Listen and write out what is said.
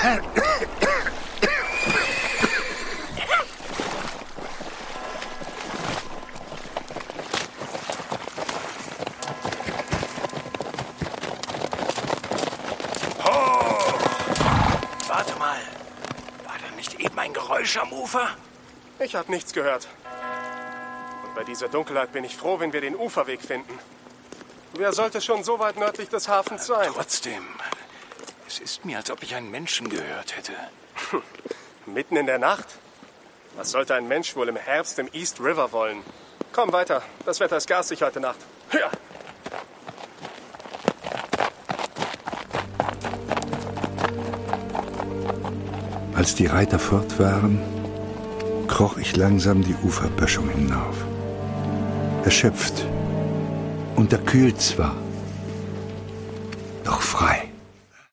Warte mal. War da nicht eben ein Geräusch am Ufer? Ich habe nichts gehört. Und bei dieser Dunkelheit bin ich froh, wenn wir den Uferweg finden. Wer sollte schon so weit nördlich des Hafens sein? Trotzdem, es ist mir, als ob ich einen Menschen gehört hätte. Mitten in der Nacht? Was sollte ein Mensch wohl im Herbst im East River wollen? Komm weiter, das Wetter ist garstig heute Nacht. Ja. Als die Reiter fort waren, kroch ich langsam die Uferböschung hinauf. Erschöpft, unterkühlt zwar,